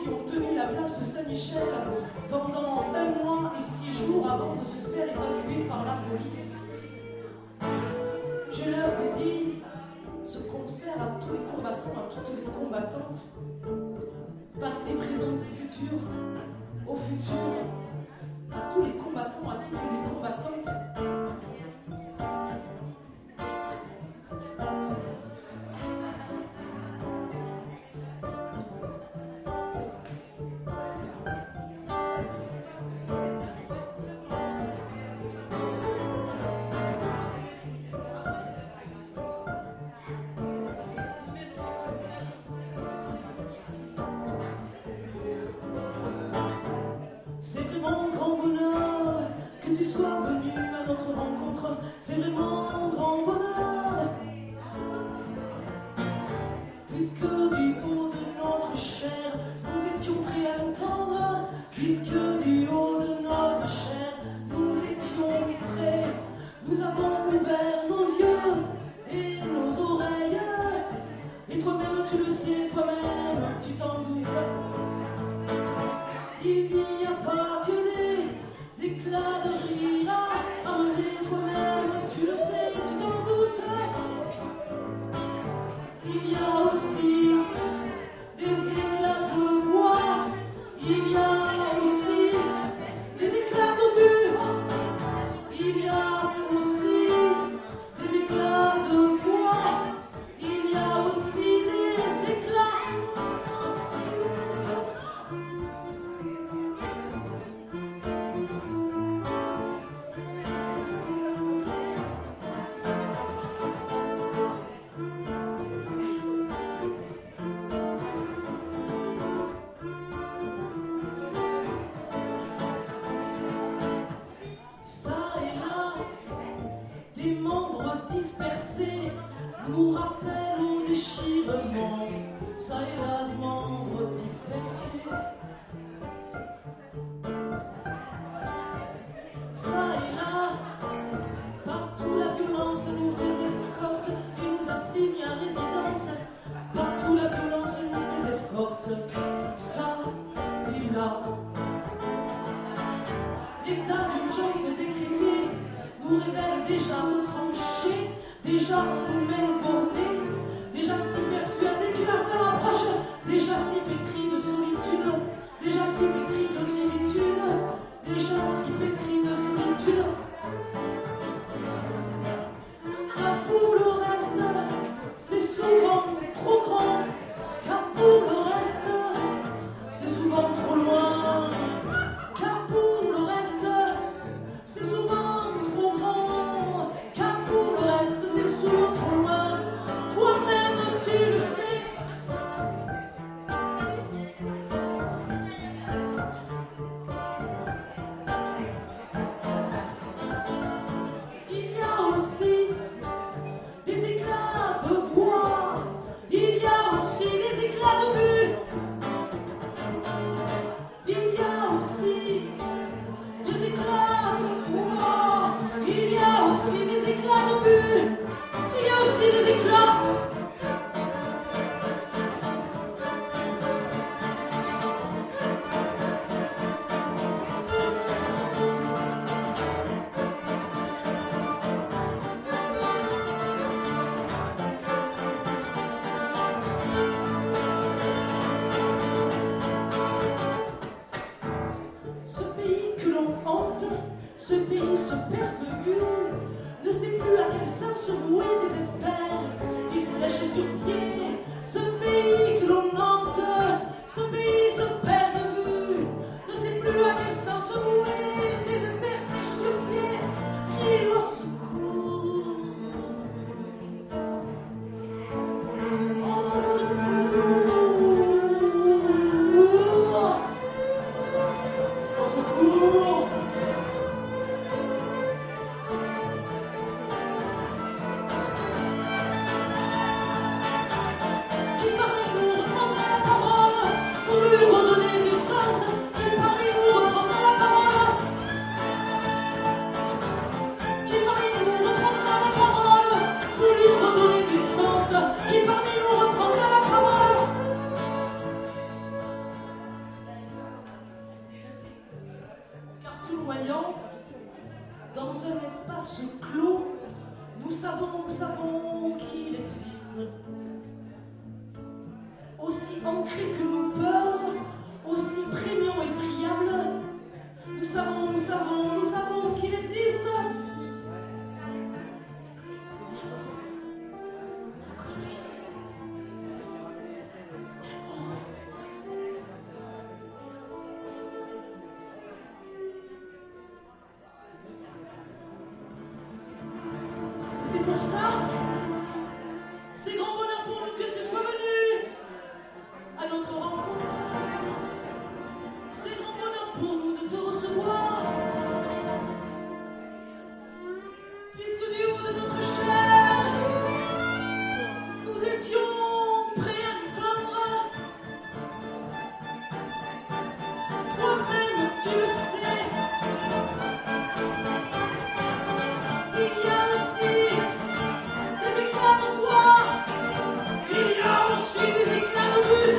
qui ont tenu la place Saint-Michel pendant 1 mois et 6 jours avant de se faire évacuer par la police. Je leur dédie ce concert à tous les combattants, à toutes les combattantes, passées, présentes, futures, au futur, à tous les combattants, à toutes les combattantes. C'est vraiment un grand bonheur que tu sois venu à notre rencontre. C'est vraiment un grand bonheur, puisque du haut de notre chair, nous étions prêts à l'entendre. Puisque du haut de notre chair, nous étions prêts. Nous avons ouvert nos yeux et nos oreilles. Et toi-même tu le sais, toi-même tu t'en doutes. Il n'y a pas que des éclats de rire à amener, toi-même, tu le sais, tu t'en doutes. Il y a aussi des éclats de voix, il y a aussi des éclats d'obus, il y a aussi des éclats de voix, il y a aussi des éclats. pour ça. C'est grand bonheur pour nous que tu sois venu à notre rencontre. C'est grand bonheur pour nous de te recevoir. Puisque du haut de notre chair, nous étions prêts à nous tendre. Toi-même, tu le sais. Il y a aussi des éclats de voix. Il y a aussi des éclats de rue.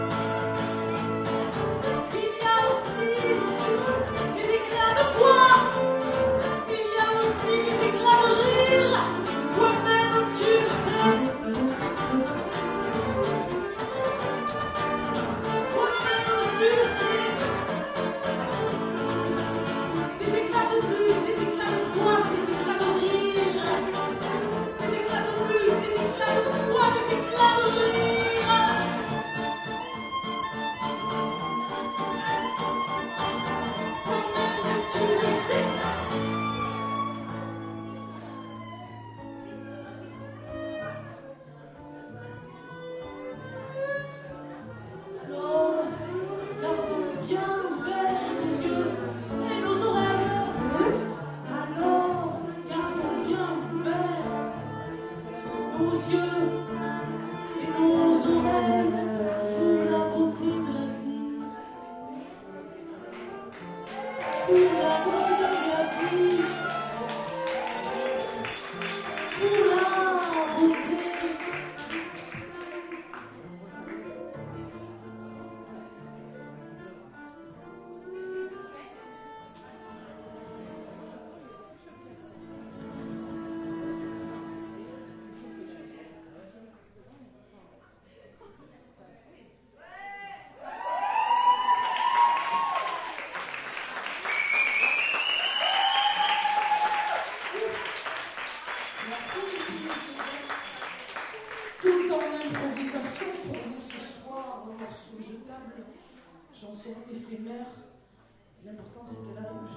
Il y a aussi des éclats de voix. Il y a aussi des éclats de rire. Toi-même, tu le sais. Toi-même, tu le sais. Des éclats de rue, des éclats de voix, des éclats de rire. Des éclats de rue, des éclats de voix, des éclats de rire. Toi-même, tu le sais. Alors, gardons bien ouverts nos yeux et nos oreilles. Alors, gardons bien ouverts nos yeux et nos oreilles pour la beauté de la vie. Pour la beauté de la vie. Pour la beauté. Tout en improvisation pour nous ce soir, nos morceaux jetables, chansons éphémères. L'important c'est qu'elle arrive.